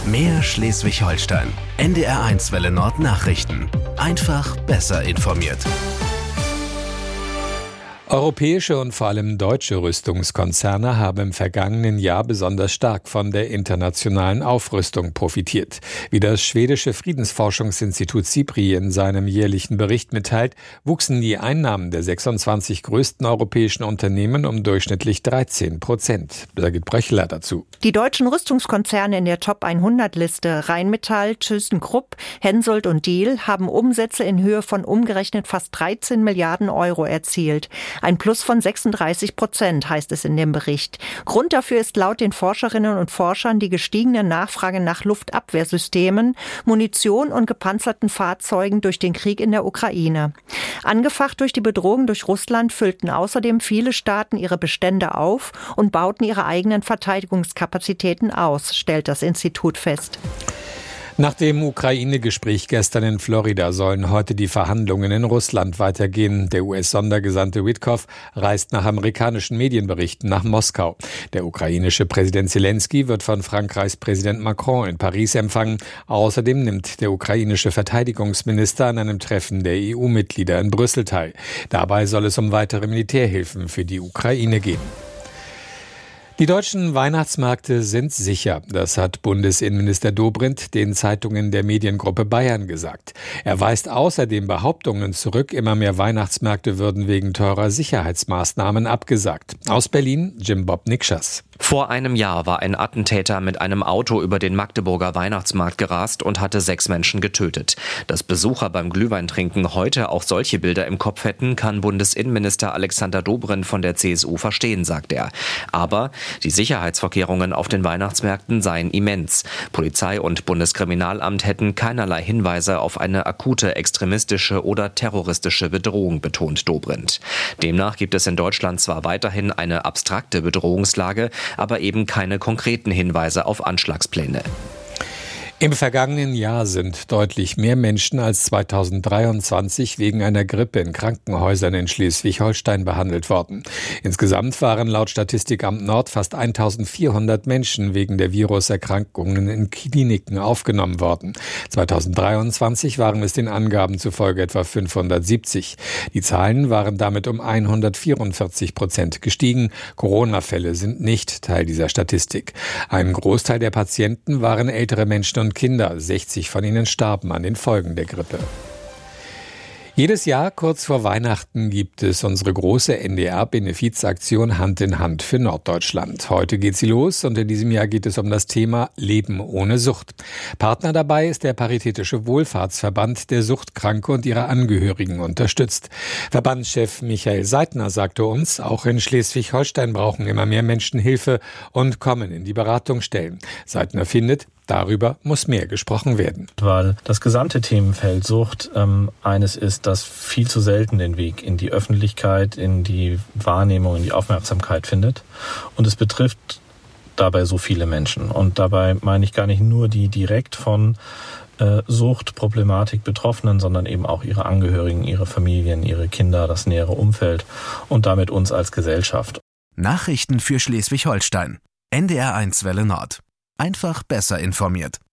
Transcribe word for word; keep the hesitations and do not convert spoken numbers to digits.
Mehr Schleswig-Holstein. N D R eins Welle Nord Nachrichten. Einfach besser informiert. Europäische und vor allem deutsche Rüstungskonzerne haben im vergangenen Jahr besonders stark von der internationalen Aufrüstung profitiert. Wie das schwedische Friedensforschungsinstitut SIPRI in seinem jährlichen Bericht mitteilt, wuchsen die Einnahmen der sechsundzwanzig größten europäischen Unternehmen um durchschnittlich dreizehn Prozent. Birgit Bröchler dazu. Die deutschen Rüstungskonzerne in der Top hundert-Liste Rheinmetall, ThyssenKrupp, Hensoldt und Diehl haben Umsätze in Höhe von umgerechnet fast dreizehn Milliarden Euro erzielt. Ein Plus von sechsunddreißig Prozent, heißt es in dem Bericht. Grund dafür ist laut den Forscherinnen und Forschern die gestiegene Nachfrage nach Luftabwehrsystemen, Munition und gepanzerten Fahrzeugen durch den Krieg in der Ukraine. Angefacht durch die Bedrohung durch Russland füllten außerdem viele Staaten ihre Bestände auf und bauten ihre eigenen Verteidigungskapazitäten aus, stellt das Institut fest. Nach dem Ukraine-Gespräch gestern in Florida sollen heute die Verhandlungen in Russland weitergehen. Der U S-Sondergesandte Witkow reist nach amerikanischen Medienberichten nach Moskau. Der ukrainische Präsident Zelensky wird von Frankreichs Präsident Macron in Paris empfangen. Außerdem nimmt der ukrainische Verteidigungsminister an einem Treffen der E U-Mitglieder in Brüssel teil. Dabei soll es um weitere Militärhilfen für die Ukraine gehen. Die deutschen Weihnachtsmärkte sind sicher. Das hat Bundesinnenminister Dobrindt den Zeitungen der Mediengruppe Bayern gesagt. Er weist außerdem Behauptungen zurück, immer mehr Weihnachtsmärkte würden wegen teurer Sicherheitsmaßnahmen abgesagt. Aus Berlin, Jim Bob Nikschas. Vor einem Jahr war ein Attentäter mit einem Auto über den Magdeburger Weihnachtsmarkt gerast und hatte sechs Menschen getötet. Dass Besucher beim Glühweintrinken heute auch solche Bilder im Kopf hätten, kann Bundesinnenminister Alexander Dobrindt von der C S U verstehen, sagt er. Aber die Sicherheitsvorkehrungen auf den Weihnachtsmärkten seien immens. Polizei und Bundeskriminalamt hätten keinerlei Hinweise auf eine akute extremistische oder terroristische Bedrohung, betont Dobrindt. Demnach gibt es in Deutschland zwar weiterhin eine abstrakte Bedrohungslage, aber eben keine konkreten Hinweise auf Anschlagspläne. Im vergangenen Jahr sind deutlich mehr Menschen als zweitausenddreiundzwanzig wegen einer Grippe in Krankenhäusern in Schleswig-Holstein behandelt worden. Insgesamt waren laut Statistikamt Nord fast eintausendvierhundert Menschen wegen der Viruserkrankungen in Kliniken aufgenommen worden. zweitausenddreiundzwanzig waren es den Angaben zufolge etwa fünfhundertsiebzig. Die Zahlen waren damit um hundertvierundvierzig Prozent gestiegen. Corona-Fälle sind nicht Teil dieser Statistik. Ein Großteil der Patienten waren ältere Menschen und Kinder, sechzig von ihnen starben an den Folgen der Grippe. Jedes Jahr kurz vor Weihnachten gibt es unsere große N D R-Benefizaktion Hand in Hand für Norddeutschland. Heute geht sie los und in diesem Jahr geht es um das Thema Leben ohne Sucht. Partner dabei ist der Paritätische Wohlfahrtsverband, der Suchtkranke und ihre Angehörigen unterstützt. Verbandschef Michael Seitner sagte uns, auch in Schleswig-Holstein brauchen immer mehr Menschen Hilfe und kommen in die Beratungsstellen. Seitner findet, darüber muss mehr gesprochen werden. Weil das gesamte Themenfeld Sucht ähm, eines ist, das viel zu selten den Weg in die Öffentlichkeit, in die Wahrnehmung, in die Aufmerksamkeit findet. Und es betrifft dabei so viele Menschen. Und dabei meine ich gar nicht nur die direkt von äh, Suchtproblematik Betroffenen, sondern eben auch ihre Angehörigen, ihre Familien, ihre Kinder, das nähere Umfeld und damit uns als Gesellschaft. Nachrichten für Schleswig-Holstein. N D R eins Welle Nord. Einfach besser informiert.